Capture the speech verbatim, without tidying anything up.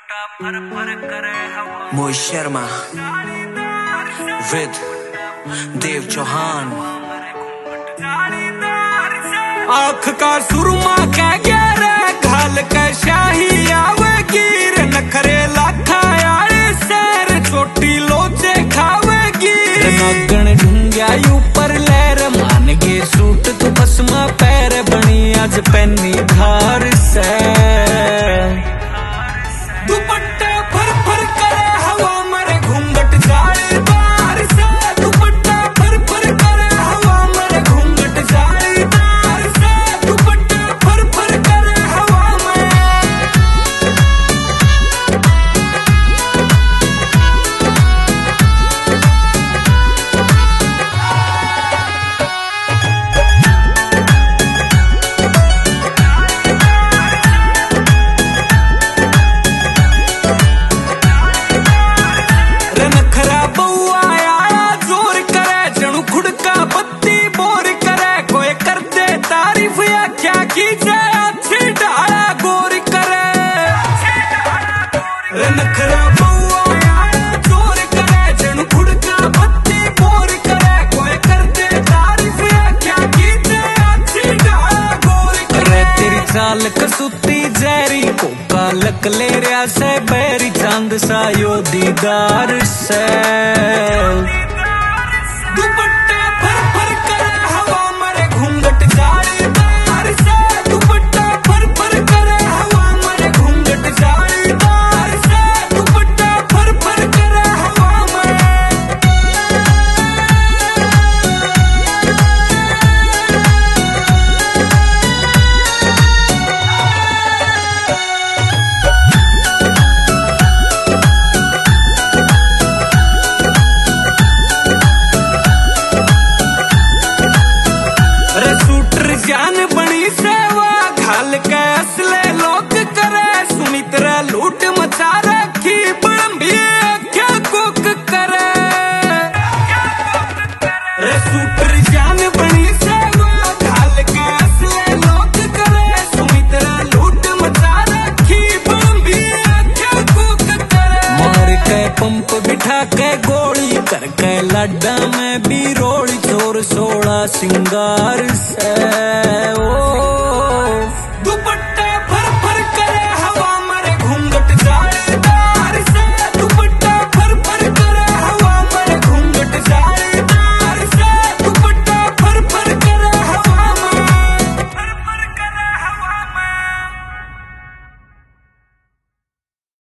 Mohit Sharma with देव चौहान। आँख का सुरमा कह गया रे घाल के शाही आवेगी रे नखरे लाखा आए सैर छोटी लोचे खावेगी नगन ढूंढिया ऊपर लहर मान गे सूट तू बसमा पैर बनी आज पैनी धार से दुपट्टे फर फर करे हवा मरे घूंघट जालीदार से दुपट्टा फर फर करे हवा मरे घूंघट जालीदार से दुपट्टा फर फर करे हवा में चाल कसूती जैरी कोका लक ले रहा से बैरी चांद सा यो दीदार से दुपट्टा फर फर करे हवा मरे घूंघट जालीदार से दुपट्टा फर फर करे हवा मरे घूंघट जालीदार से दुपट्टा फर फर करे हवा में जान बनी सेवा घाल के असले लोग करे सुमित्रा लूट मचा रखी बड़म्बी क्या कुक करे सूटर जान बनी सेवा घाल के असले लोग करे सुमित्रा लूट मचा रखी बड़म्बी क्या कुक करे मार के पंप बिठा के गोली करके लड्डा में भी रोड़ी चोर सोड़ा सिंगार से